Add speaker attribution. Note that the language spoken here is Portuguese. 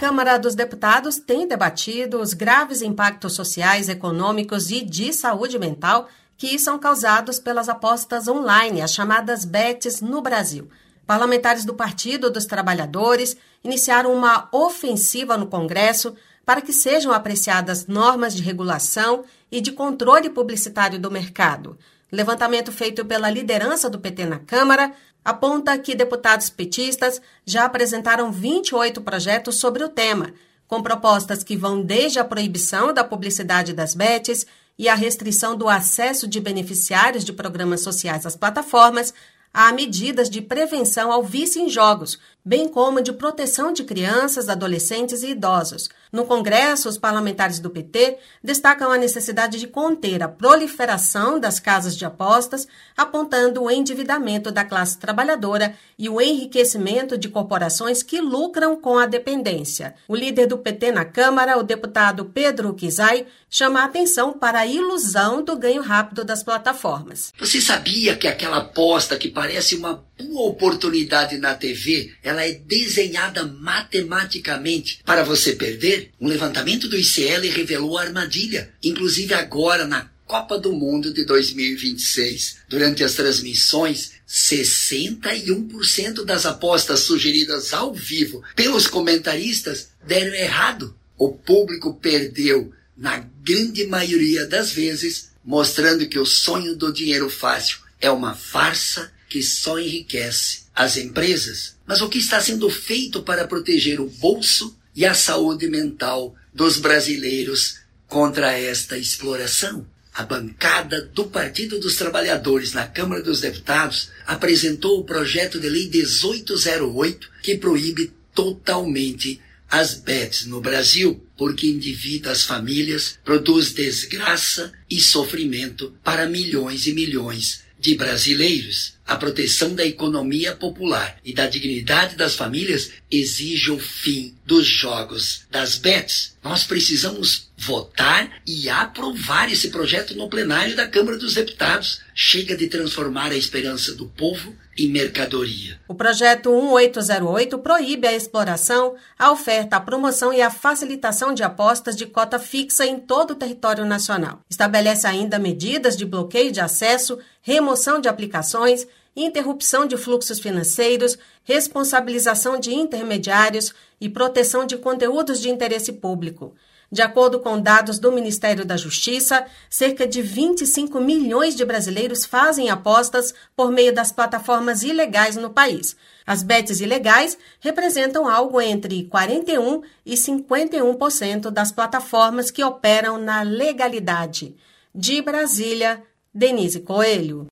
Speaker 1: Câmara dos Deputados tem debatido os graves impactos sociais, econômicos e de saúde mental que são causados pelas apostas online, as chamadas bets, no Brasil. Parlamentares do Partido dos Trabalhadores iniciaram uma ofensiva no Congresso para que sejam apreciadas normas de regulação e de controle publicitário do mercado. Levantamento feito pela liderança do PT na Câmara aponta que deputados petistas já apresentaram 28 projetos sobre o tema, com propostas que vão desde a proibição da publicidade das bets e a restrição do acesso de beneficiários de programas sociais às plataformas, a medidas de prevenção ao vício em jogos, bem como de proteção de crianças, adolescentes e idosos. No Congresso, os parlamentares do PT destacam a necessidade de conter a proliferação das casas de apostas, apontando o endividamento da classe trabalhadora e o enriquecimento de corporações que lucram com a dependência. O líder do PT na Câmara, o deputado Pedro Kizai, chama a atenção para a ilusão do ganho rápido das plataformas.
Speaker 2: Você sabia que aquela aposta que parece uma boa oportunidade na TV, ela é desenhada matematicamente para você perder? Um levantamento do ICL revelou a armadilha, inclusive agora na Copa do Mundo de 2026. Durante as transmissões, 61% das apostas sugeridas ao vivo pelos comentaristas deram errado. O público perdeu, na grande maioria das vezes, mostrando que o sonho do dinheiro fácil é uma farsa que só enriquece as empresas. Mas o que está sendo feito para proteger o bolso e a saúde mental dos brasileiros contra esta exploração? A bancada do Partido dos Trabalhadores na Câmara dos Deputados apresentou o projeto de lei 1808, que proíbe totalmente as bets no Brasil, porque endivida as famílias, produz desgraça e sofrimento para milhões e milhões de brasileiros. A proteção da economia popular e da dignidade das famílias exige o fim dos jogos das bets. Nós precisamos votar e aprovar esse projeto no plenário da Câmara dos Deputados. Chega de transformar a esperança do povo em mercadoria.
Speaker 1: O projeto 1808 proíbe a exploração, a oferta, a promoção e a facilitação de apostas de cota fixa em todo o território nacional. Estabelece ainda medidas de bloqueio de acesso, remoção de aplicações, interrupção de fluxos financeiros, responsabilização de intermediários e proteção de conteúdos de interesse público. De acordo com dados do Ministério da Justiça, cerca de 25 milhões de brasileiros fazem apostas por meio das plataformas ilegais no país. As bets ilegais representam algo entre 41% e 51% das plataformas que operam na legalidade. De Brasília, Denise Coelho.